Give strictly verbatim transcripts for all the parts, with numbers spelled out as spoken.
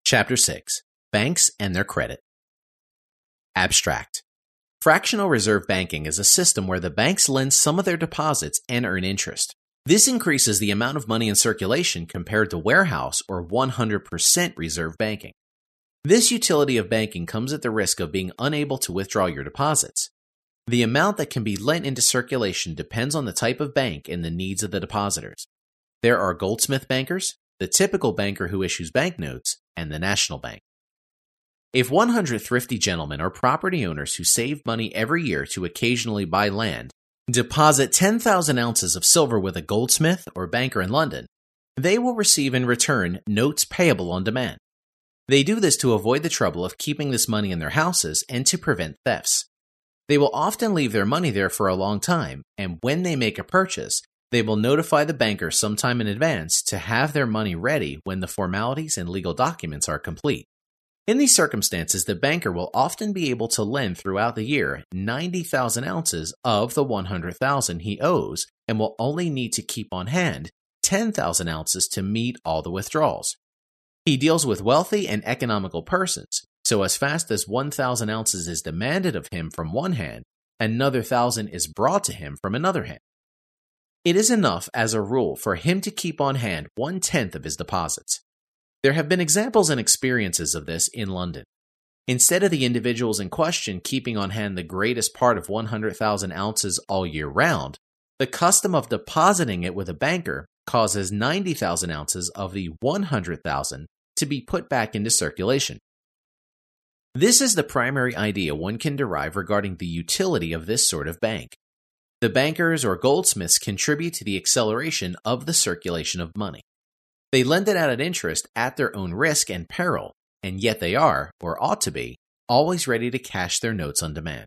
Chapter six. Banks and their Credit. Abstract. Fractional reserve banking is a system where the banks lend some of their deposits and earn interest. This increases the amount of money in circulation compared to warehouse or one hundred percent reserve banking. This utility of banking comes at the risk of being unable to withdraw your deposits. The amount that can be lent into circulation depends on the type of bank and the needs of the depositors. There are Goldsmith bankers, the typical banker who issues banknotes, and the national bank. If one hundred thrifty gentlemen or property owners who save money every year to occasionally buy land deposit ten thousand ounces of silver with a goldsmith or banker in London, they will receive in return notes payable on demand. They do this to avoid the trouble of keeping this money in their houses and to prevent thefts. They will often leave their money there for a long time, and when they make a purchase, they will notify the banker sometime in advance to have their money ready when the formalities and legal documents are complete. In these circumstances, the banker will often be able to lend throughout the year ninety thousand ounces of the one hundred thousand he owes and will only need to keep on hand ten thousand ounces to meet all the withdrawals. He deals with wealthy and economical persons, so as fast as one thousand ounces is demanded of him from one hand, another thousand is brought to him from another hand. It is enough, as a rule, for him to keep on hand one-tenth of his deposits. There have been examples and experiences of this in London. Instead of the individuals in question keeping on hand the greatest part of one hundred thousand ounces all year round, the custom of depositing it with a banker causes ninety thousand ounces of the one hundred thousand to be put back into circulation. This is the primary idea one can derive regarding the utility of this sort of bank. The bankers or goldsmiths contribute to the acceleration of the circulation of money. They lend it out at interest at their own risk and peril, and yet they are, or ought to be, always ready to cash their notes on demand.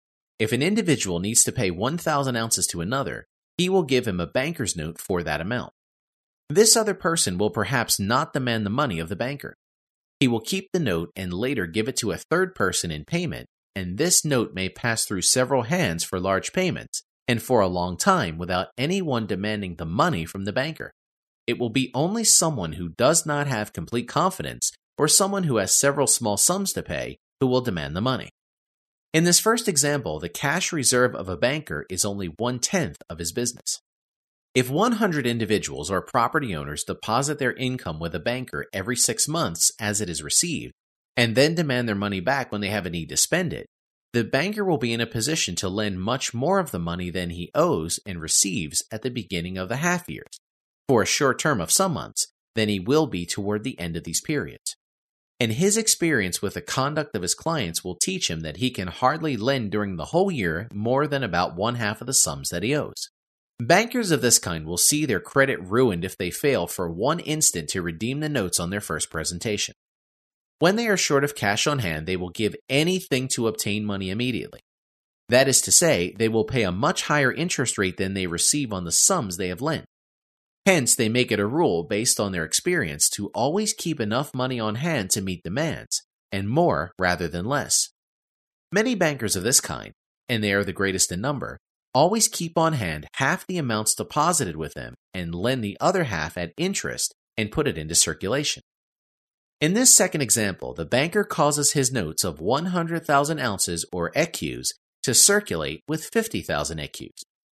If an individual needs to pay one thousand ounces to another, he will give him a banker's note for that amount. This other person will perhaps not demand the money of the banker. He will keep the note and later give it to a third person in payment, and this note may pass through several hands for large payments, and for a long time without anyone demanding the money from the banker. It will be only someone who does not have complete confidence or someone who has several small sums to pay who will demand the money. In this first example, the cash reserve of a banker is only one-tenth of his business. If one hundred individuals or property owners deposit their income with a banker every six months as it is received, and then demand their money back when they have a need to spend it, the banker will be in a position to lend much more of the money than he owes and receives at the beginning of the half years, for a short term of some months, than he will be toward the end of these periods. And his experience with the conduct of his clients will teach him that he can hardly lend during the whole year more than about one half of the sums that he owes. Bankers of this kind will see their credit ruined if they fail for one instant to redeem the notes on their first presentation. When they are short of cash on hand, they will give anything to obtain money immediately. That is to say, they will pay a much higher interest rate than they receive on the sums they have lent. Hence, they make it a rule, based on their experience, to always keep enough money on hand to meet demands, and more rather than less. Many bankers of this kind, and they are the greatest in number, always keep on hand half the amounts deposited with them and lend the other half at interest and put it into circulation. In this second example, the banker causes his notes of one hundred thousand ounces or écus to circulate with fifty thousand écus.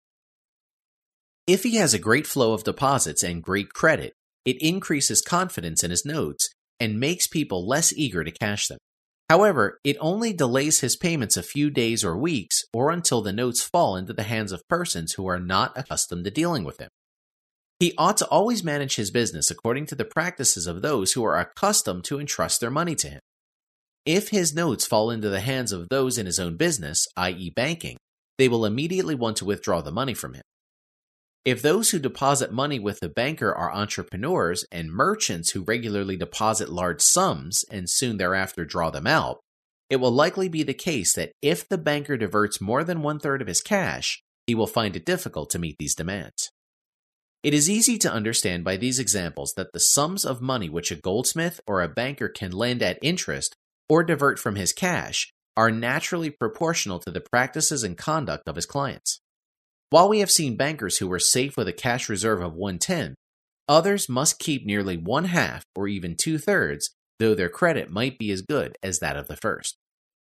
If he has a great flow of deposits and great credit, it increases confidence in his notes and makes people less eager to cash them. However, it only delays his payments a few days or weeks or until the notes fall into the hands of persons who are not accustomed to dealing with him. He ought to always manage his business according to the practices of those who are accustomed to entrust their money to him. If his notes fall into the hands of those in his own business, that is banking, they will immediately want to withdraw the money from him. If those who deposit money with the banker are entrepreneurs and merchants who regularly deposit large sums and soon thereafter draw them out, it will likely be the case that if the banker diverts more than one-third of his cash, he will find it difficult to meet these demands. It is easy to understand by these examples that the sums of money which a goldsmith or a banker can lend at interest or divert from his cash are naturally proportional to the practices and conduct of his clients. While we have seen bankers who were safe with a cash reserve of one-tenth, others must keep nearly one-half or even two-thirds though their credit might be as good as that of the first.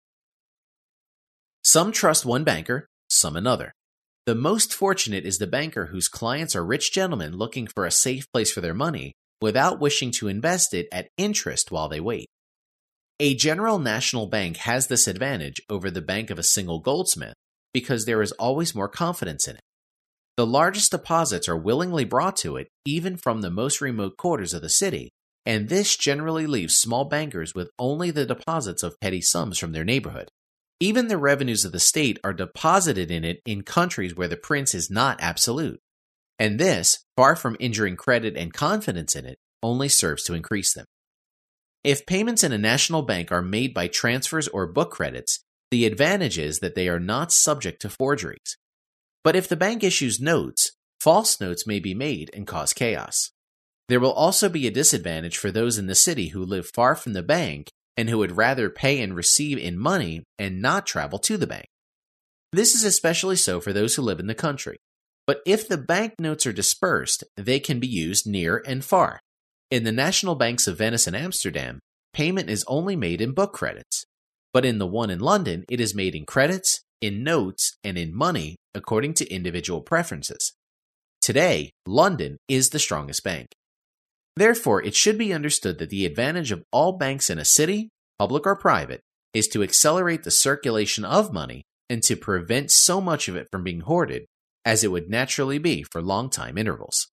Some trust one banker, some another. The most fortunate is the banker whose clients are rich gentlemen looking for a safe place for their money without wishing to invest it at interest while they wait. A General National Bank has this advantage over the bank of a single goldsmith because there is always more confidence in it. The largest deposits are willingly brought to it, even from the most remote quarters of the city, and this generally leaves small bankers with only the deposits of petty sums from their neighborhood. Even the revenues of the state are deposited in it in countries where the prince is not absolute, and this, far from injuring credit and confidence in it, only serves to increase them. If payments in a national bank are made by transfers or book credits, the advantage is that they are not subject to forgeries. But if the bank issues notes, false notes may be made and cause chaos. There will also be a disadvantage for those in the city who live far from the bank and who would rather pay and receive in money and not travel to the bank. This is especially so for those who live in the country. But if the bank notes are dispersed, they can be used near and far. In the national banks of Venice and Amsterdam, payment is only made in book credits. But in the one in London, it is made in credits, in notes, and in money, according to individual preferences. Today, London is the strongest bank. Therefore, it should be understood that the advantage of all banks in a city, public or private, is to accelerate the circulation of money and to prevent so much of it from being hoarded as it would naturally be for long time intervals.